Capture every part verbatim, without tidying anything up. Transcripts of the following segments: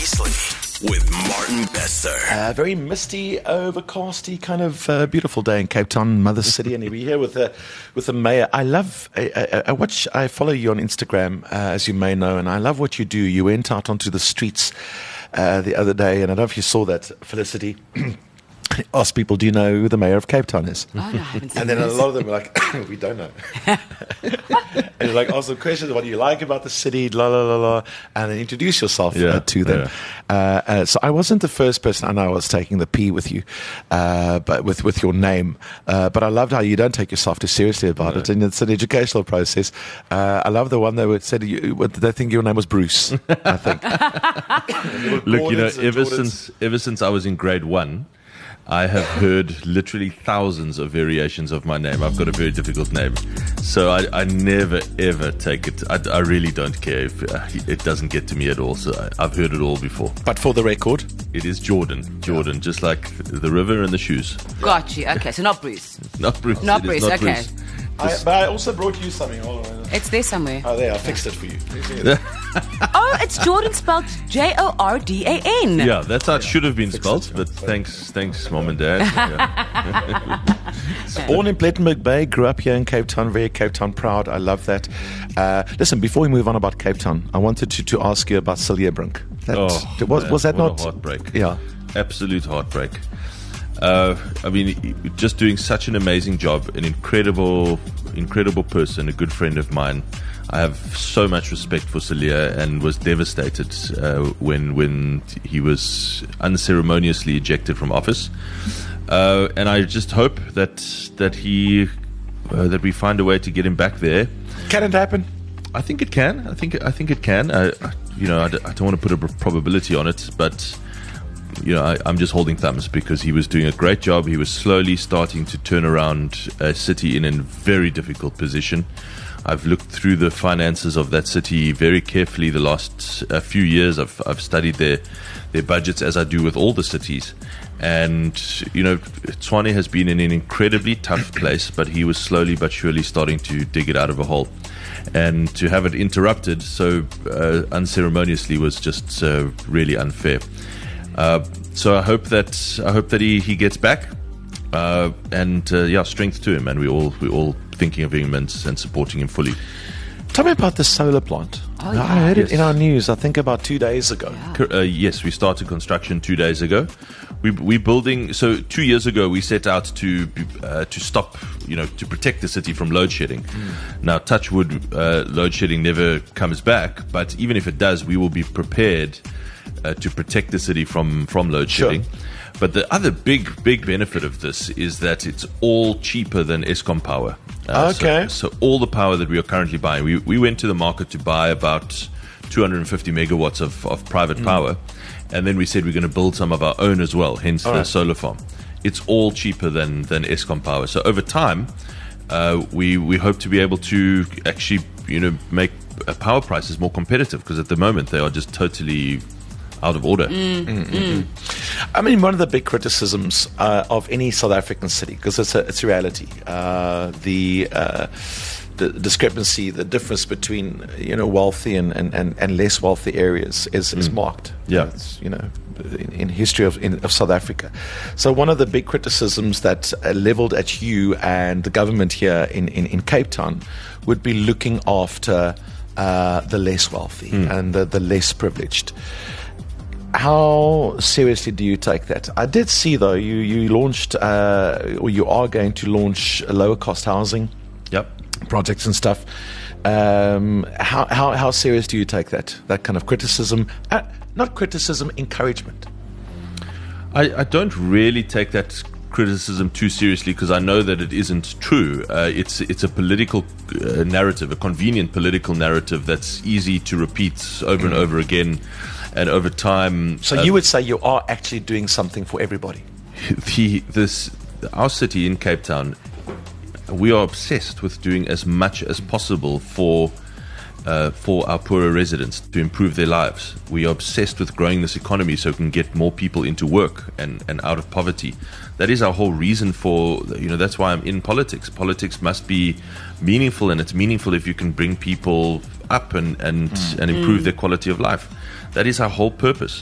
Precisely with Martin Bester. A very misty, overcasty, kind of uh, beautiful day in Cape Town, Mother City, and we're here with the with the mayor. I love, I, I, I watch, I follow you on Instagram, uh, as you may know, and I love what you do. You went out onto the streets uh, the other day, and I don't know if you saw that, Felicity. Ask people, do you know who the mayor of Cape Town is? Oh, no, I haven't seen And then this. a lot of them were like, we don't know. And you're like, ask them questions, what do you like about the city, la, la, la, la, and then introduce yourself Yeah, uh, to them. yeah. Uh, uh, so I wasn't the first person, I know I was taking the P with you, uh, but with, with your name. Uh, but I loved how you don't take yourself too seriously about No. it, and it's an educational process. Uh, I love the one that said, you, what, did they think your name was Bruce, I think. Look, you know, Gordons and ever Jordans. since ever since I was in grade one, I have heard literally thousands of variations of my name. I've got a very difficult name, so I, I never ever take it. I, I really don't care if uh, it doesn't get to me at all. So I, I've heard it all before. But for the record, It is Jordan, Jordan, just like the river and the shoes. Got you. Okay, so not Bruce. Not Bruce. Not it is Bruce, okay. I, but I also brought you something. Hold on. It's there somewhere. Oh, there, I fixed it for you. Oh, it's Jordan spelled J O R D A N. Yeah, that's how it should have been Fix spelled. it, But yeah. thanks, thanks, mom and dad. Yeah. Born in Plettenberg Bay, grew up here in Cape Town, very Cape Town proud. I love that. Uh, listen, before we move on about Cape Town, I wanted to, to ask you about Celia Brink. That, Oh, was, man, was that what not a heartbreak? Yeah. Absolute heartbreak. Uh, I mean, just doing such an amazing job, an incredible, incredible person, a good friend of mine. I have so much respect for Celia, and was devastated uh, when when he was unceremoniously ejected from office. Uh, and I just hope that that he uh, that we find a way to get him back there. Can it happen? I think it can. I think I think it can. I, I- you know, I, d- I don't want to put a pr- probability on it, but you know, I, I'm just holding thumbs because he was doing a great job. He was slowly starting to turn around a city in a very difficult position. I've looked through the finances of that city very carefully the last uh, few years. I've I've studied their their budgets, as I do with all the cities. And you know, Tshwane has been in an incredibly tough place, but he was slowly but surely starting to dig it out of a hole. And to have it interrupted so uh, unceremoniously was just uh, really unfair. Uh, so I hope that I hope that he, he gets back, uh, and uh, yeah, strength to him. And we all we all thinking of him and, and supporting him fully. Tell me about the solar plant. Oh, I yeah. heard it Yes. in our news, I think about two days ago. Yeah. Uh, yes, we started construction two days ago. We we building. So two years ago, we set out to uh, to stop, you know, to protect the city from load shedding. Now, touch wood, uh, load shedding never comes back. But even if it does, we will be prepared uh, to protect the city from from load Sure. shedding. But the other big big benefit of this is that it's all cheaper than Eskom power. Uh, so- Okay. So, all the power that we are currently buying, we we went to the market to buy about two hundred fifty megawatts of, of private power, and then we said we're going to build some of our own as well, hence the right. solar farm. It's all cheaper than, than Eskom power. So over time, uh, we we hope to be able to actually, you know, make uh, power prices more competitive, because at the moment they are just totally out of order. I mean, one of the big criticisms uh, of any South African city, because it's a, it's a reality, uh, the uh, the discrepancy, the difference between you know wealthy and, and, and, and less wealthy areas is, is marked. Yeah. It's, you know, in, in history of in, of South Africa. So one of the big criticisms that uh, leveled at you and the government here in, in, in Cape Town would be looking after uh, the less wealthy and the, the less privileged. How seriously do you take that? I did see, though, you, you launched, uh, or you are going to launch lower cost housing Yep. projects and stuff. Um, how, how, how serious do you take that, that kind of criticism? Uh, not criticism, encouragement. I, I don't really take that criticism too seriously, because I know that it isn't true. Uh, it's it's a political uh, narrative, a convenient political narrative that's easy to repeat over and over again, and over time. So uh, you would say you are actually doing something for everybody. the this our city in Cape Town, we are obsessed with doing as much as possible for uh, for our poorer residents to improve their lives. We are obsessed with growing this economy so we can get more people into work and, and out of poverty. That is our whole reason for, you know, that's why I'm in politics. Politics must be meaningful, and it's meaningful if you can bring people up and, and, mm. and improve mm. their quality of life. That is our whole purpose.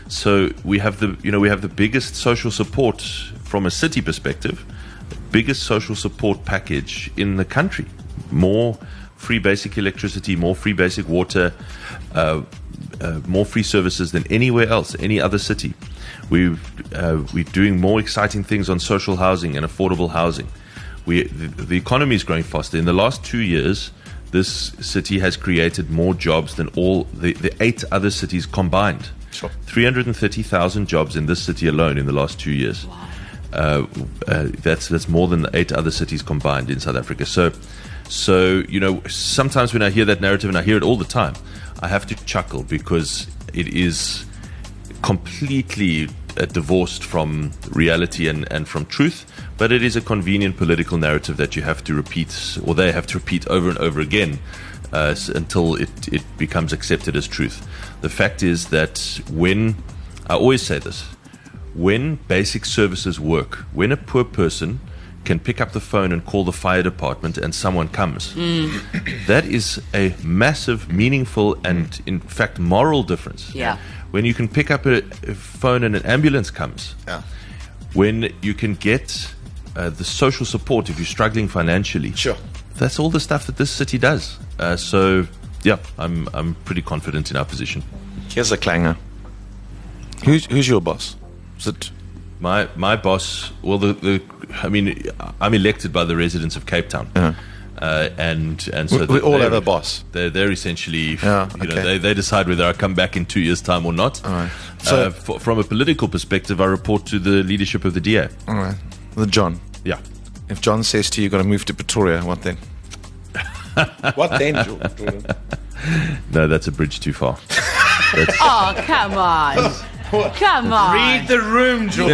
So we have the you know we have the biggest social support from a city perspective, biggest social support package in the country. More free basic electricity, more free basic water, uh, uh, more free services than anywhere else, any other city. We've, uh, we're doing more exciting things on social housing and affordable housing. We, the, the economy is growing faster. In the last two years, this city has created more jobs than all the, the eight other cities combined. Sure. three hundred thirty thousand jobs in this city alone in the last two years. Wow. Uh, uh, that's that's more than the eight other cities combined in South Africa. So, so you know, sometimes when I hear that narrative, and I hear it all the time, I have to chuckle because it is completely uh, divorced from reality and, and from truth. But it is a convenient political narrative that you have to repeat, or they have to repeat over and over again uh, until it, it becomes accepted as truth. The fact is that when, I always say this, when basic services work, when a poor person can pick up the phone and call the fire department and someone comes, mm. that is a massive, meaningful, and in fact moral difference. Yeah. When you can pick up a, a phone and an ambulance comes, Yeah. when you can get uh, the social support if you're struggling financially. Sure. That's all the stuff that this city does. Uh, so, yeah, I'm I'm pretty confident in our position. Here's a clanger. Who's who's your boss? Is it My my boss, well, the, the I mean, I'm elected by the residents of Cape Town. Uh-huh. Uh, and and so We- we they- all they're- have a boss. They're, they're essentially, Yeah, you know, okay. they, they decide whether I come back in two years' time or not. All right. So- uh, f- from a political perspective, I report to the leadership of the D A. all right? The John. Yeah. If John says to you, "You've got to move to Pretoria," what then? What then, Jordan? No, that's a bridge too far. That's, Oh, come on. Come on. Read the room, Jordan.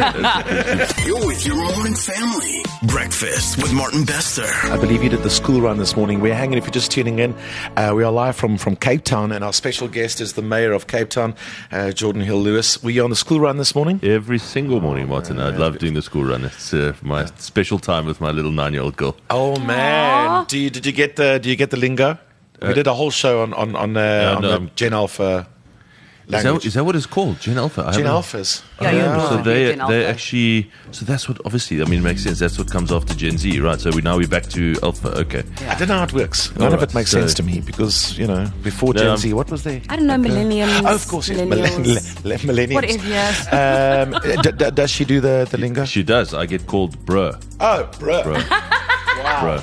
Yeah. You're with your morning family. Breakfast with Martin Bester. I believe you did the school run this morning. We're hanging, if you're just tuning in, uh, we are live from, from Cape Town, and our special guest is the mayor of Cape Town, uh, Jordan Hill-Lewis. Were you on the school run this morning? every single morning, Martin. I love doing the school run. It's uh, my special time with my little nine-year-old girl. Oh man! Do you, did you get the Do you get the lingo? We did a whole show on on on, uh, on no, the I'm- Gen Alpha Is that, language. is that what it's called? Gen Alpha? I Gen haven't- Alphas. Yeah, you're Ah. right. So they Gen they Alpha. actually so that's what obviously I mean it makes sense. That's what comes after Gen Z, right? So we now we're back to Alpha. Okay. I don't know how it works. None All of right, it makes so- sense to me because, you know, before No, Gen I'm- Z, what was there? I don't know, millenniums. Oh, of course, yes. millennials. Millenn- millennials. Whatever, yes. Um, d- d- does she do the, the lingo? She does. I get called bruh, Oh, bro. bruh, bruh.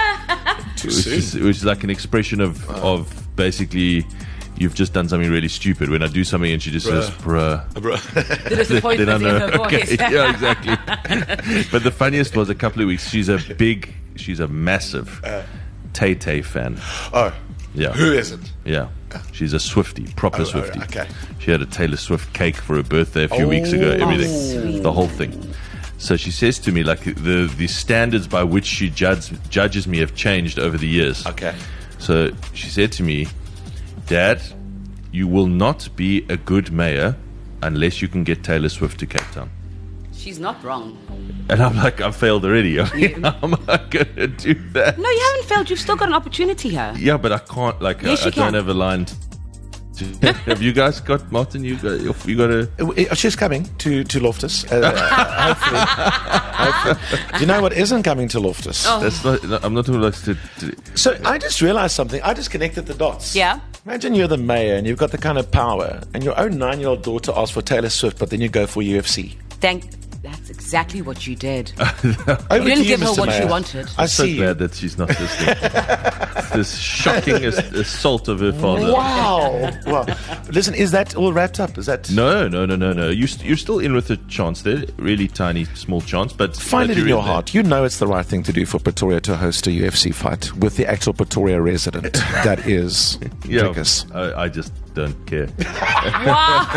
Too Which soon. is, which is like an expression of of basically you've just done something really stupid. When I do something and she just says bruh. Bro. The disappointment Then I in know. her voice. Okay, yeah, exactly. But the funniest was a couple of weeks. She's a big, she's a massive Tay Tay fan. Oh, Yeah, who is it? yeah. She's a Swiftie, proper Oh, oh, Swiftie. okay. She had a Taylor Swift cake for her birthday a few weeks ago. Oh, Everything, sweet. the whole thing. So she says to me, like the the standards by which she judge, judges me have changed over the years. Okay. So she said to me, Dad, you will not be a good mayor unless you can get Taylor Swift to Cape Town. She's not wrong. And I'm like, I've failed already. I mean, how am I going to do that? No, you haven't failed. You've still got an opportunity here. Yeah, but I can't, like, Yes, I, you I don't can. have a line to. to- have you guys got, Martin, you got, you got a. Uh, She's coming to, to Loftus. Uh, hopefully. hopefully. Do you know what isn't coming to Loftus? Oh. That's not, no, I'm not talking like to, to, So I just realized something. I just connected the dots. Yeah. Imagine you're the mayor and you've got the kind of power, and your own nine-year-old daughter asks for Taylor Swift, but then you go for U F C. Thank. That's exactly what you did. Over didn't to give her Mister what she Mayor. wanted. I so see. glad that she's not listening. This shocking ass- assault of her father. Wow. Wow. Listen, is that all wrapped up? Is that No, no, no, no, no. You st- you're still in with a chance there. Really tiny, small chance, but Find but it in you're your there. heart. You know it's the right thing to do for Pretoria to host a U F C fight with the actual Pretoria resident. That is Yeah, Drickus. I, I just don't care. Wow.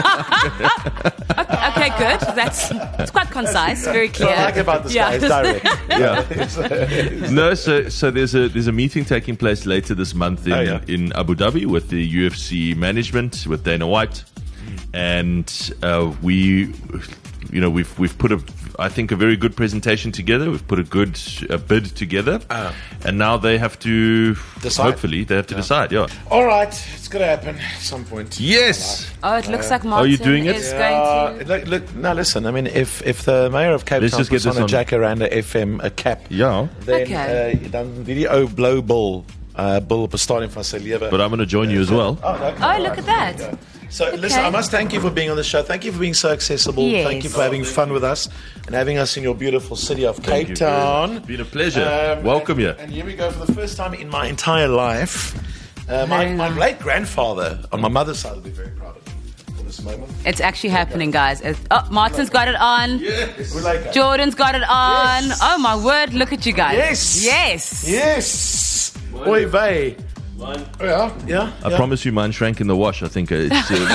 okay, okay, good. That's it's quite concise, very clear. What I like about this guy is direct. Yeah. No, so so there's a there's a meeting taking place later this month in, Oh, yeah. in Abu Dhabi with the U F C management with Dana White, and uh, we you know, we've we've put a, I think, a very good presentation together. We've put a good uh, bid together, Ah. and now they have to Decide. hopefully they have to decide. Yeah. All right, it's going to happen at some point. Yes. Oh, it looks like Martin you doing it? is Uh, going to. look, look, no, listen. I mean, if if the mayor of Cape Let's Town just get puts on this a on. Jacaranda F M a cap, Yeah. then Okay. uh, dan die ou blou bil uh, bil op 'n stadium van sy lewe. But I'm going to join you as well. Oh, okay. Oh, look at that. So, listen, I must thank you for being on the show. Thank you for being so accessible. Yes. Thank you for having fun with us and having us in your beautiful city of Thank Cape you very Town. much. It's been a pleasure. Um, Welcome and, here. And here we go for the first time in my entire life. Uh, my, Very my nice. late grandfather on my mother's side will be very proud of me for this moment. It's actually happening, guys. It's, oh, Martin's got it on. We're like, Jordan's got it on. Yes. Oh my word! Look at you guys. Yes. Yes. yes. Oi vey. Yeah, yeah. I yeah. promise you, mine shrank in the wash. I think it's.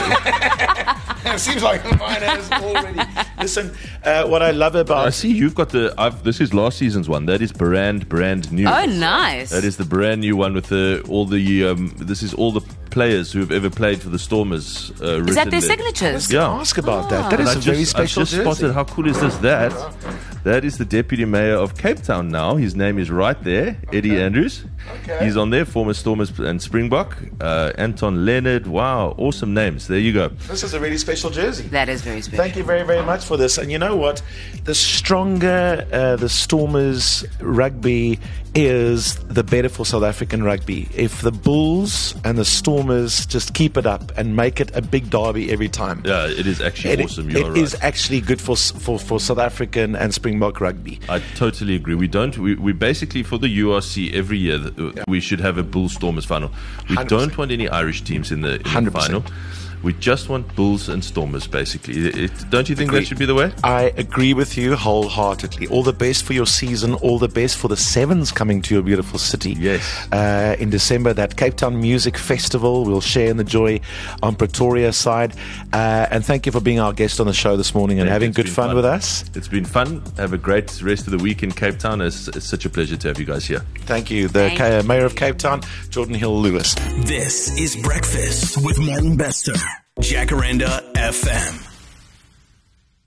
Uh, It seems like mine has already. Listen, uh, what I love I about see you've got the. I've, this is last season's one. That is brand brand new. Oh, nice. That is the brand new one with the all the. Um, this is all the players who have ever played for the Stormers. Uh, Is that written their there. signatures? Yeah. ask about that. That is And a I very just, I've special just jersey. spotted. How cool is this? That that is the deputy mayor of Cape Town now. His name is right there, Eddie Andrews. Okay. He's on there, former Stormers and Springbok. Uh, Anton Leonard. Wow, awesome names. There you go. This is a really special jersey. That is very special. Thank you very, very much for this. And you know what? The stronger uh, the Stormers rugby is, the better for South African rugby. If the Bulls and the Stormers just keep it up and make it a big derby every time. Yeah, it is actually It, awesome. it You're right. is actually good for, s- for for South African and Springbok rugby. I totally agree. We don't. We, we basically for the U R C every year th- we should have a Bulls Stormers final. We one hundred percent. don't want any Irish teams in the, in one the hundred percent. final. We just want Bulls and Stormers basically. It, it- don't you think Agree. that should be the way? I agree with you wholeheartedly. All the best for your season. All the best for the Sevens coming to your beautiful city. Yes. Uh, in December, that Cape Town Music Festival. We'll share in the joy on Pretoria side. Uh, and thank you for being our guest on the show this morning and Thank you. having It's good been fun, fun. with us. It's been fun. Have a great rest of the week in Cape Town. It's, it's such a pleasure to have you guys here. Thank you. The Thank Ca- Mayor of Cape Town, Jordan Hill Lewis. This is Breakfast with Martin Bester. Jacaranda F M.